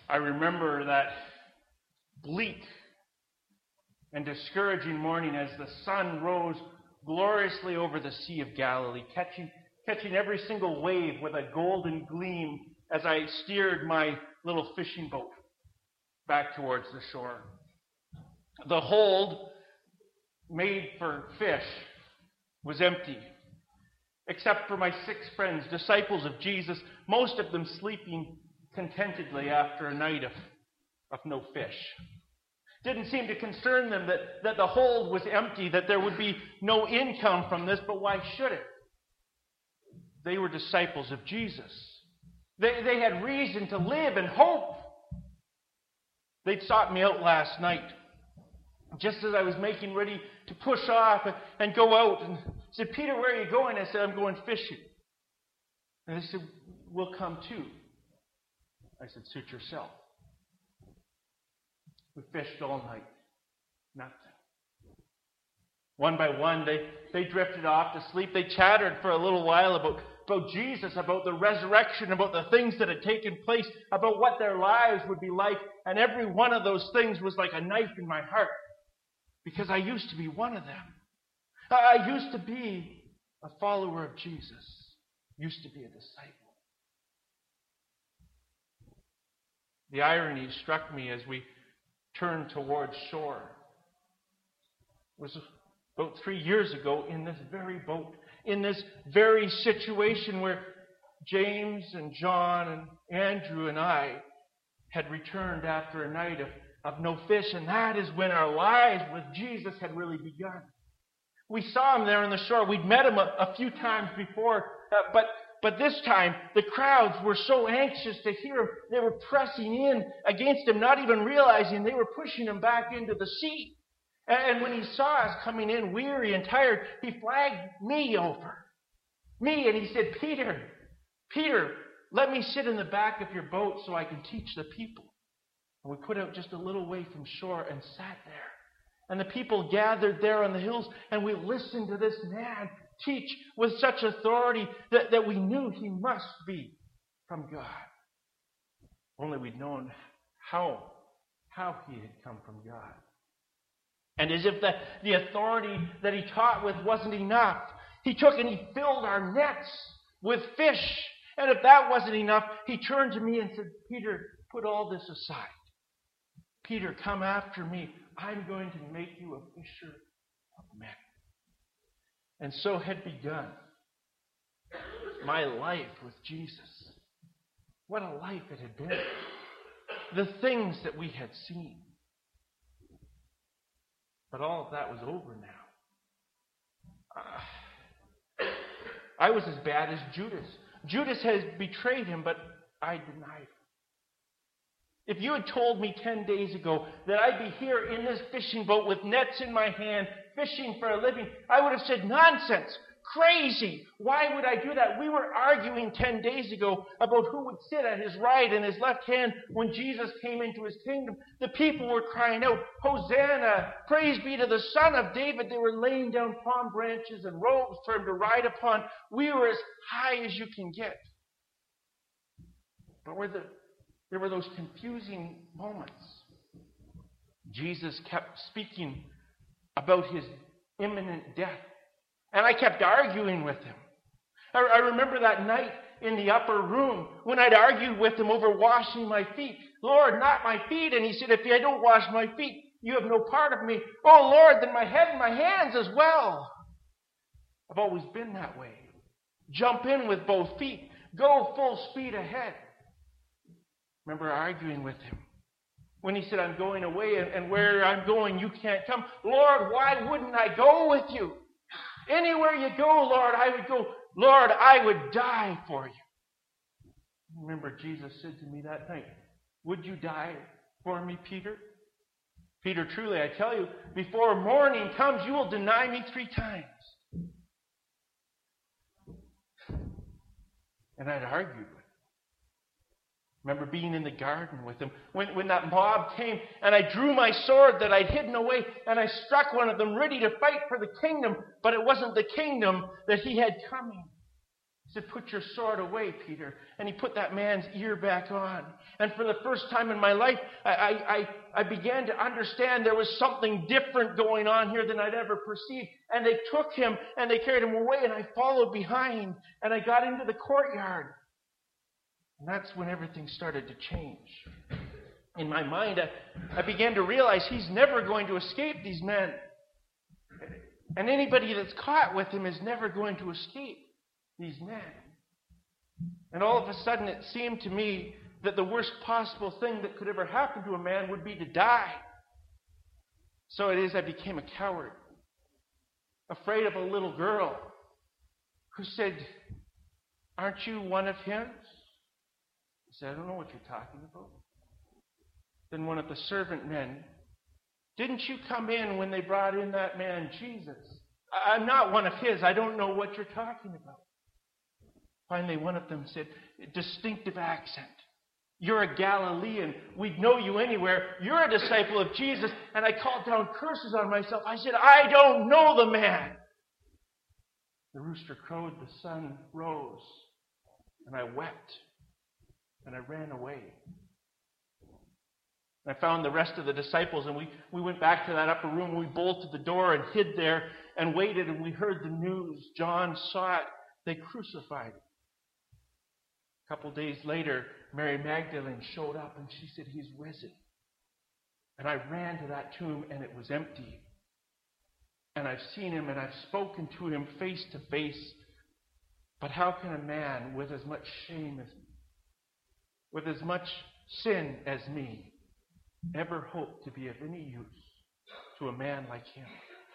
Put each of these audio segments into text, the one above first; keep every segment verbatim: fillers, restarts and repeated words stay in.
I remember that bleak and discouraging morning as the sun rose gloriously over the Sea of Galilee, catching, catching every single wave with a golden gleam as I steered my little fishing boat back towards the shore. The hold made for fish was empty, except for my six friends, disciples of Jesus, most of them sleeping contentedly after a night of, of no fish. Didn't seem to concern them that, that the hold was empty, that there would be no income from this, but why should it? They were disciples of Jesus. They, they had reason to live and hope. They'd sought me out last night, just as I was making ready to push off and, and go out, and said, "Peter, where are you going?" I said, "I'm going fishing." And they said, "We'll come too." I said, "Suit yourself." We fished all night. Nothing. One by one, they, they drifted off to sleep. They chattered for a little while about, about Jesus, about the resurrection, about the things that had taken place, about what their lives would be like. And every one of those things was like a knife in my heart, because I used to be one of them. I used to be a follower of Jesus, used to be a disciple. The irony struck me as we turned towards shore. It was about three years ago in this very boat, in this very situation where James and John and Andrew and I had returned after a night of, of no fish, and that is when our lives with Jesus had really begun. We saw him there on the shore. We'd met him a, a few times before, uh, but But this time, the crowds were so anxious to hear him, they were pressing in against him, not even realizing they were pushing him back into the sea. And when he saw us coming in weary and tired, he flagged me over. Me, and he said, Peter, Peter, let me sit in the back of your boat so I can teach the people. And we put out just a little way from shore and sat there. And the people gathered there on the hills, and we listened to this man teach with such authority that, that we knew he must be from God. Only we'd known how, how he had come from God. And as if the, the authority that he taught with wasn't enough, he took and he filled our nets with fish. And if that wasn't enough, he turned to me and said, Peter, put all this aside. Peter, come after me. I'm going to make you a fisher of men. And so had begun my life with Jesus. What a life it had been. The things that we had seen. But all of that was over now. Uh, I was as bad as Judas. Judas has betrayed him, but I denied him. If you had told me ten days ago that I'd be here in this fishing boat with nets in my hand, fishing for a living, I would have said, nonsense, crazy. Why would I do that? We were arguing ten days ago about who would sit at his right and his left hand when Jesus came into his kingdom. The people were crying out, Hosanna, praise be to the Son of David. They were laying down palm branches and robes for him to ride upon. We were as high as you can get. But we're the There were those confusing moments. Jesus kept speaking about his imminent death. And I kept arguing with him. I, I remember that night in the upper room when I'd argued with him over washing my feet. Lord, not my feet. And he said, if I don't wash my feet, you have no part of me. Oh, Lord, then my head and my hands as well. I've always been that way. Jump in with both feet. Go full speed ahead. Remember arguing with him when he said, I'm going away, and, and where I'm going, you can't come. Lord, why wouldn't I go with you? Anywhere you go, Lord, I would go. Lord, I would die for you. Remember, Jesus said to me that night, would you die for me, Peter? Peter, truly, I tell you, before morning comes, you will deny me three times. And I'd argued with him. Remember being in the garden with him when, when that mob came and I drew my sword that I'd hidden away and I struck one of them ready to fight for the kingdom, but it wasn't the kingdom that he had coming. He said, "Put your sword away, Peter." And he put that man's ear back on. And for the first time in my life, I, I, I, I began to understand there was something different going on here than I'd ever perceived. And they took him and they carried him away, and I followed behind, and I got into the courtyard. And that's when everything started to change. In my mind, I, I began to realize he's never going to escape these men. And anybody that's caught with him is never going to escape these men. And all of a sudden it seemed to me that the worst possible thing that could ever happen to a man would be to die. So it is I became a coward, afraid of a little girl who said, "Aren't you one of his?" I said, "I don't know what you're talking about." Then one of the servant men, "Didn't you come in when they brought in that man Jesus?" "I'm not one of his. I don't know what you're talking about." Finally, one of them said, distinctive accent, "You're a Galilean. We'd know you anywhere. You're a disciple of Jesus." And I called down curses on myself. I said, "I don't know the man." The rooster crowed, the sun rose, and I wept, and I ran away. I found the rest of the disciples, and we, we went back to that upper room. We bolted the door and hid there and waited, and we heard the news. John saw it. They crucified him. A couple days later, Mary Magdalene showed up, and she said, "He's risen." And I ran to that tomb, and it was empty. And I've seen him, and I've spoken to him face to face. But how can a man with as much shame as me, with as much sin as me, ever hope to be of any use to a man like him?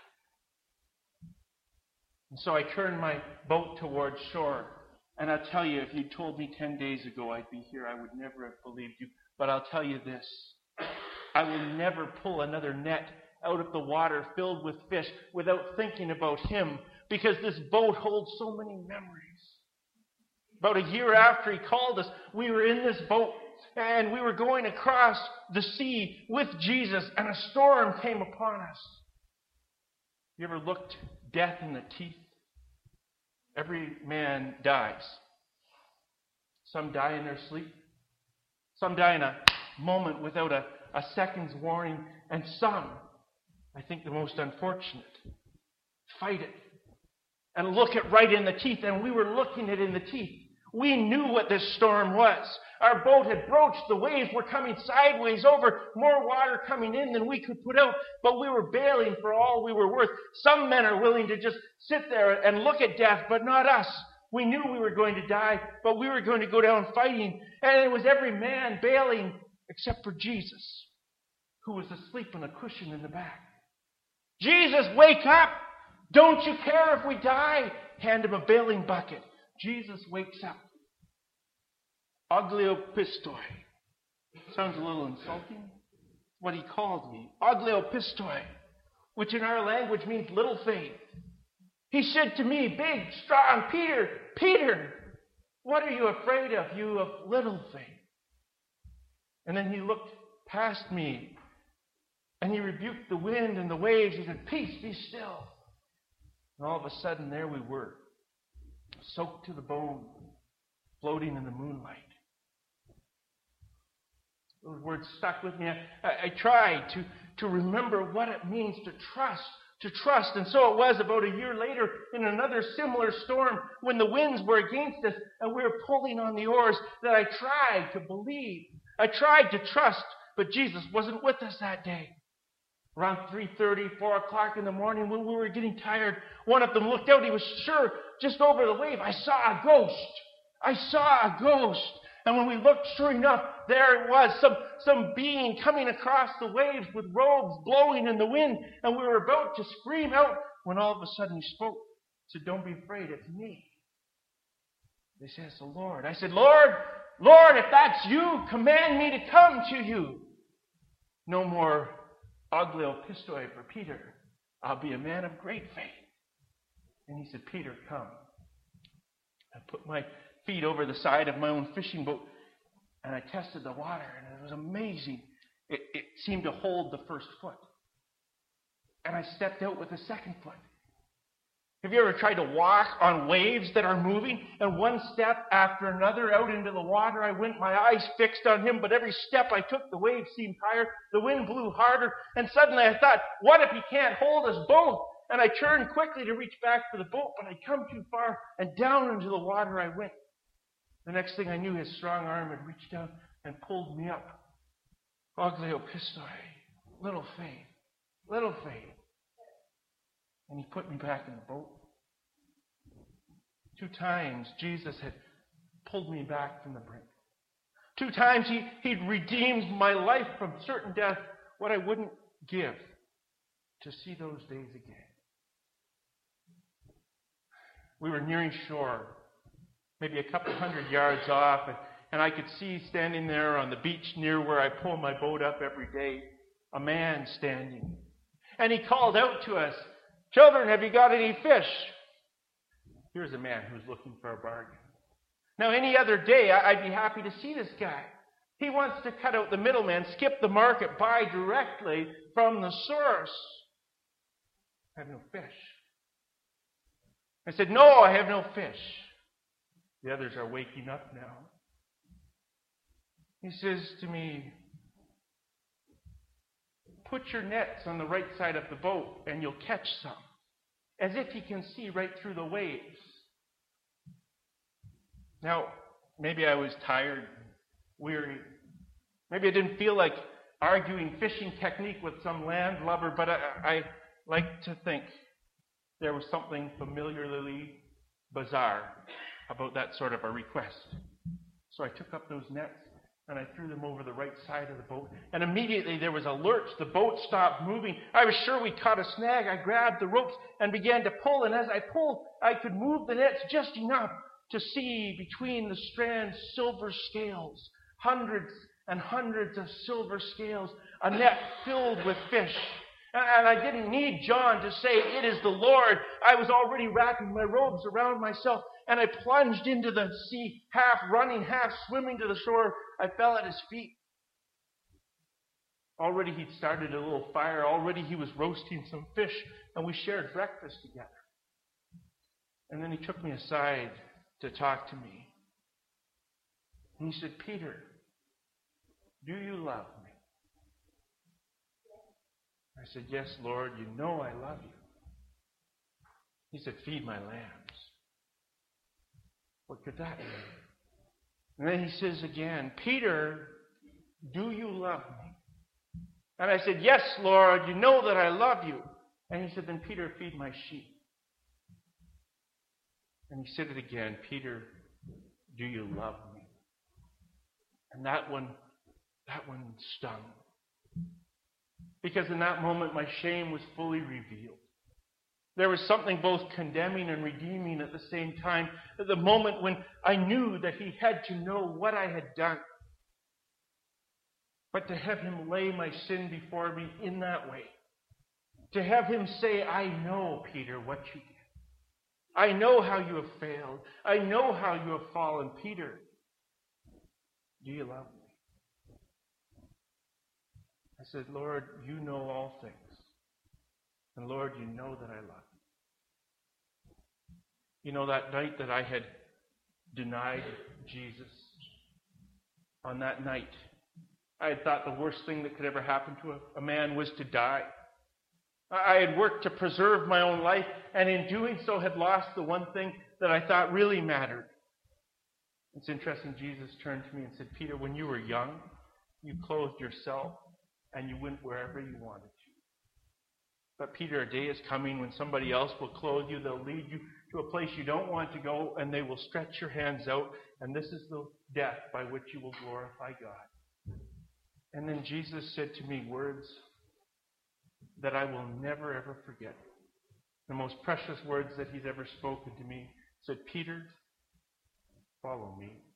And so I turned my boat towards shore. And I'll tell you, if you told me ten days ago I'd be here, I would never have believed you. But I'll tell you this. I will never pull another net out of the water filled with fish without thinking about him, because this boat holds so many memories. About a year after he called us, we were in this boat, and we were going across the sea with Jesus, and a storm came upon us. You ever looked death in the teeth? Every man dies. Some die in their sleep. Some die in a moment without a, a second's warning. And some, I think the most unfortunate, fight it and look it right in the teeth. And we were looking it in the teeth. We knew what this storm was. Our boat had broached. The waves were coming sideways over. More water coming in than we could put out. But we were bailing for all we were worth. Some men are willing to just sit there and look at death, but not us. We knew we were going to die, but we were going to go down fighting. And it was every man bailing except for Jesus, who was asleep on a cushion in the back. "Jesus, wake up! Don't you care if we die?" Hand him a bailing bucket. Jesus wakes up. Agliopistoi. Sounds a little insulting. What he called me. Agliopistoi, which in our language means little faith. He said to me, big, strong, "Peter, Peter, what are you afraid of, you of little faith?" And then he looked past me, and he rebuked the wind and the waves. He said, "Peace, be still." And all of a sudden, there we were, soaked to the bone, floating in the moonlight. Those words stuck with me. I, I, I tried to, to remember what it means to trust, to trust. And so it was about a year later in another similar storm when the winds were against us and we were pulling on the oars that I tried to believe. I tried to trust, but Jesus wasn't with us that day. Around three thirty, four o'clock in the morning when we were getting tired, one of them looked out. He was sure just over the wave, "I saw a ghost. I saw a ghost." And when we looked, sure enough, there it was, some, some being coming across the waves with robes blowing in the wind. And we were about to scream out when all of a sudden he spoke. He said, "Don't be afraid, it's me." They said, "It's the Lord." I said, Lord, Lord, if that's you, command me to come to you." No more agliopistoi for Peter. I'll be a man of great faith. And he said, "Peter, come." I put my feet over the side of my own fishing boat, and I tested the water, and it was amazing. It, it seemed to hold the first foot. And I stepped out with the second foot. Have you ever tried to walk on waves that are moving? And one step after another out into the water I went, my eyes fixed on him, but every step I took, the waves seemed higher, the wind blew harder, and suddenly I thought, what if he can't hold us both? And I turned quickly to reach back for the boat, but I'd come too far, and down into the water I went. The next thing I knew, his strong arm had reached down and pulled me up. Oglio pistoi, little faith, little faith. And he put me back in the boat. Two times Jesus had pulled me back from the brink. Two times he, he'd redeemed my life from certain death, what I wouldn't give to see those days again. We were nearing shore, maybe a couple hundred yards off, and, and I could see standing there on the beach near where I pull my boat up every day, a man standing. And he called out to us, "Children, have you got any fish?" Here's a man who's looking for a bargain. Now, any other day, I'd be happy to see this guy. He wants to cut out the middleman, skip the market, buy directly from the source. I have no fish. I said, "No, I have no fish." The others are waking up now. He says to me, "Put your nets on the right side of the boat and you'll catch some." As if he can see right through the waves. Now, maybe I was tired, weary. Maybe I didn't feel like arguing fishing technique with some landlubber, but I, I like to think there was something familiarly bizarre about that sort of a request. So I took up those nets and I threw them over the right side of the boat. And immediately there was a lurch. The boat stopped moving. I was sure we caught a snag. I grabbed the ropes and began to pull. And as I pulled, I could move the nets just enough to see between the strands silver scales. Hundreds and hundreds of silver scales. A net filled with fish. And I didn't need John to say, "It is the Lord." I was already wrapping my robes around myself, and I plunged into the sea, half running, half swimming to the shore. I fell at his feet. Already he'd started a little fire. Already he was roasting some fish, and we shared breakfast together. And then he took me aside to talk to me. And he said, "Peter, do you love me?" I said, "Yes, Lord, you know I love you." He said, "Feed my lambs." What could that mean? And then he says again, "Peter, do you love me?" And I said, "Yes, Lord, you know that I love you." And he said, "Then Peter, feed my sheep." And he said it again, "Peter, do you love me?" And that one, that one stung. Because in that moment, my shame was fully revealed. There was something both condemning and redeeming at the same time. At the moment when I knew that he had to know what I had done. But to have him lay my sin before me in that way. To have him say, "I know, Peter, what you did. I know how you have failed. I know how you have fallen. Peter, do you love me?" I said, "Lord, you know all things. And Lord, you know that I love you." You know, that night that I had denied Jesus, on that night, I had thought the worst thing that could ever happen to a, a man was to die. I had worked to preserve my own life, and in doing so had lost the one thing that I thought really mattered. It's interesting, Jesus turned to me and said, "Peter, when you were young, you clothed yourself, and you went wherever you wanted to. But Peter, a day is coming when somebody else will clothe you. They'll lead you to a place you don't want to go, and they will stretch your hands out, and this is the death by which you will glorify God." And then Jesus said to me words that I will never, ever forget. The most precious words that he's ever spoken to me. He said, "Peter, follow me."